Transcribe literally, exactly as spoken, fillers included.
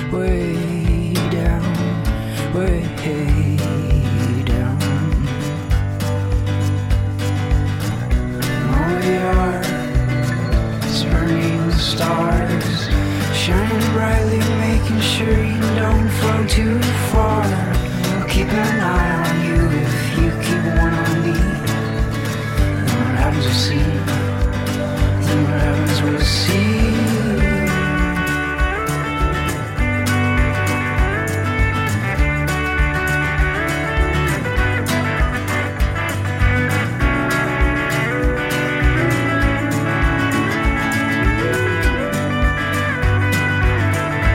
way down, way down. All we are is burning the stars, shining brightly, making sure you don't fall too far. We'll keep an eye on you if you keep one on